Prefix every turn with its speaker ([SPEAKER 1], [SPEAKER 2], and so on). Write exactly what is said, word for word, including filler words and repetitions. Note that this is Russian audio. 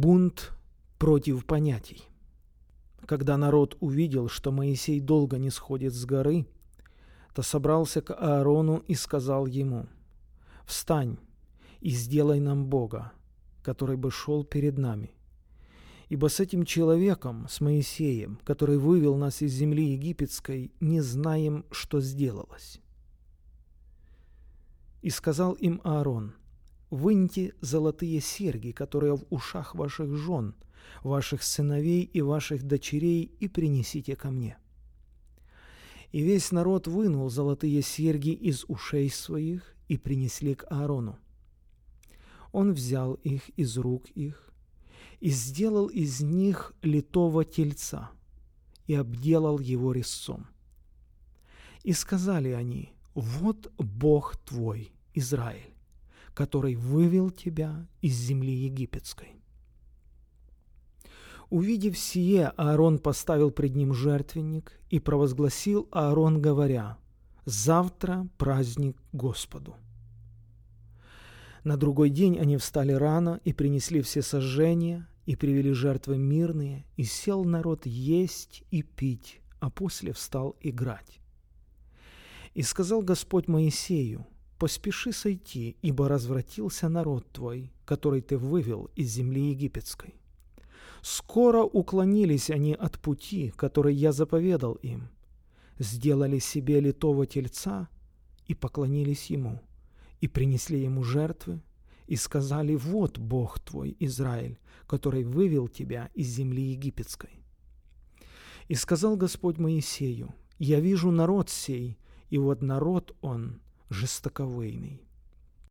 [SPEAKER 1] Бунт против понятий. Когда народ увидел, что Моисей долго не сходит с горы, то собрался к Аарону и сказал ему: «Встань и сделай нам Бога, который бы шел перед нами. Ибо с этим человеком, с Моисеем, который вывел нас из земли египетской, не знаем, что сделалось». И сказал им Аарон: «Выньте золотые серьги, которые в ушах ваших жен, ваших сыновей и ваших дочерей, и принесите ко мне». И весь народ вынул золотые серьги из ушей своих и принесли к Аарону. Он взял их из рук их и сделал из них литого тельца и обделал его резцом. И сказали они: «Вот Бог твой, Израиль, который вывел тебя из земли египетской». Увидев сие, Аарон поставил пред ним жертвенник и провозгласил Аарон, говоря: «Завтра праздник Господу». На другой день они встали рано и принесли все сожжения, и привели жертвы мирные, и сел народ есть и пить, а после встал играть. И сказал Господь Моисею: «Поспеши сойти, ибо развратился народ твой, который ты вывел из земли египетской». Скоро уклонились они от пути, который я заповедал им, сделали себе литого тельца и поклонились ему, и принесли ему жертвы, и сказали: «Вот Бог твой, Израиль, который вывел тебя из земли египетской». И сказал Господь Моисею: «Я вижу народ сей, и вот народ он жестоковыйный.